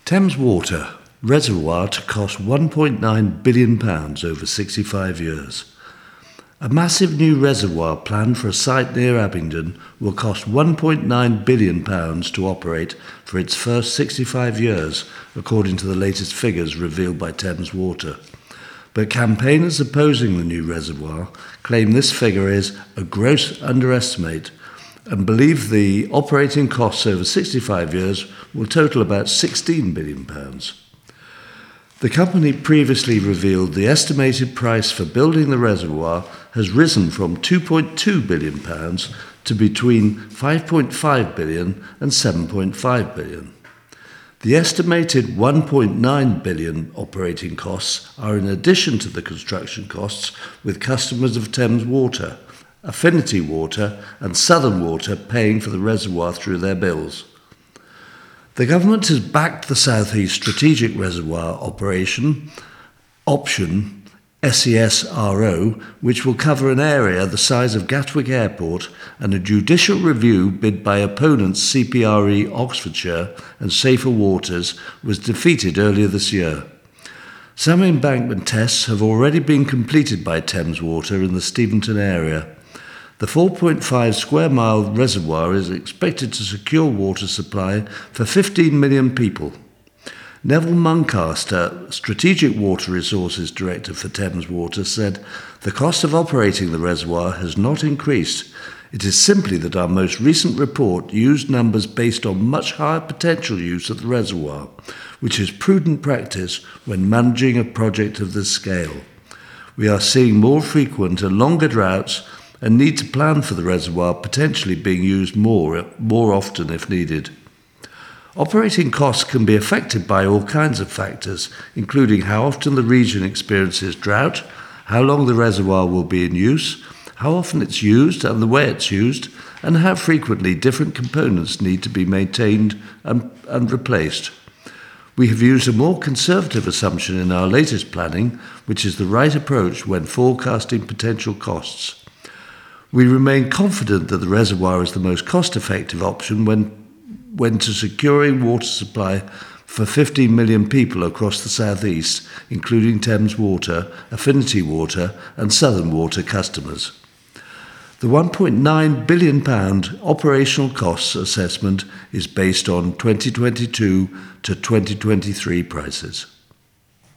Thames Water, reservoir to cost £1.9 billion over 65 years. A massive new reservoir planned for a site near Abingdon will cost £1.9 billion to operate for its first 65 years, according to the latest figures revealed by Thames Water. But campaigners opposing the new reservoir claim this figure is a gross underestimate and believe the operating costs over 65 years will total about £16 billion. The company previously revealed the estimated price for building the reservoir has risen from £2.2 billion to between £5.5 billion and £7.5 billion. The estimated £1.9 billion operating costs are in addition to the construction costs with customers of Thames Water, Affinity Water and Southern Water paying for the reservoir through their bills. The government has backed the South East Strategic Reservoir option, SESRO, which will cover an area the size of Gatwick Airport, and a judicial review bid by opponents CPRE Oxfordshire and Safer Waters was defeated earlier this year. Some embankment tests have already been completed by Thames Water in the Steventon area. The 4.5 square mile reservoir is expected to secure water supply for 15 million people. Neville Muncaster, Strategic Water Resources Director for Thames Water, said, "The cost of operating the reservoir has not increased. It is simply that our most recent report used numbers based on much higher potential use of the reservoir, which is prudent practice when managing a project of this scale. We are seeing more frequent and longer droughts and need to plan for the reservoir potentially being used more often if needed." Operating costs can be affected by all kinds of factors, including how often the region experiences drought, how long the reservoir will be in use, how often it's used and the way it's used, and how frequently different components need to be maintained and replaced. We have used a more conservative assumption in our latest planning, which is the right approach when forecasting potential costs. We remain confident that the reservoir is the most cost-effective option when to securing water supply for 15 million people across the South East, including Thames Water, Affinity Water and Southern Water customers. The £1.9 billion operational costs assessment is based on 2022 to 2023 prices.